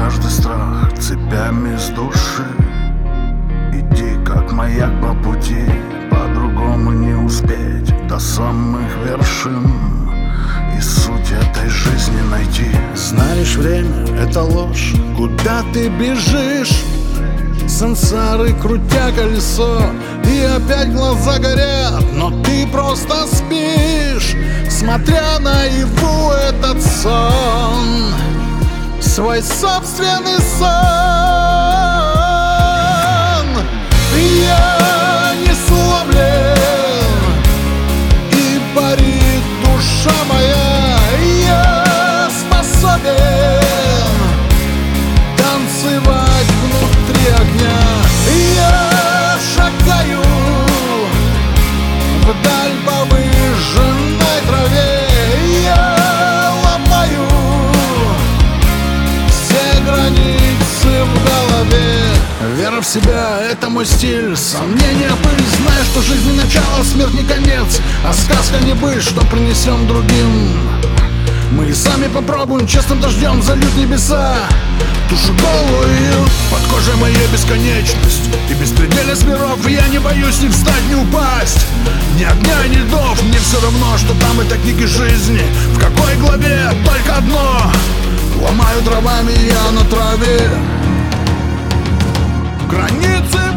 каждый страх цепями с души. Иди как маяк по пути, по-другому не успеть до самых вершин и суть этой жизни найти. Знаешь, время — это ложь. Куда ты бежишь? Сансары, крутя колесо, и опять глаза горят, но ты просто спишь, смотря наяву этот сон, свой собственный сон. Я не сломлен, и парит душа моя. Я способен танцевать внутри огня. Я шагаю вдаль по выжженной траве. Я ломаю все границы в голове. Вера в себя — это мой стиль. Сомнения — пыль. Знаю, что жизнь не начало, смерть не конец, а сказка не быль, что принесем другим. Мы и сами попробуем, честным дождем зальют небеса. Тушу голову и под кожей моей бесконечность и беспредельность миров. Я не боюсь ни встать, ни упасть, ни огня, ни льдов. Мне все равно, что там это книги жизни. В какой главе только одно: ломаю дровами я на траве. Границы